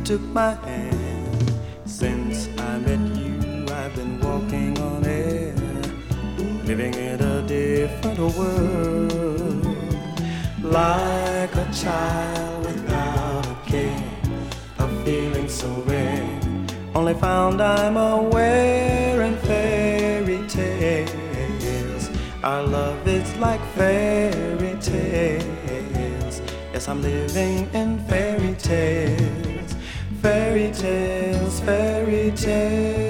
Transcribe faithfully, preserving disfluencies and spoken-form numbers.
took my hand. Since I met you, I've been walking on air, living in a different world, like a child without a care, a feeling so rare. Only found I'm aware in fairy tales. Our love is like fairy tales. Yes, I'm living in fairy tales, fairy tales, fairy tales.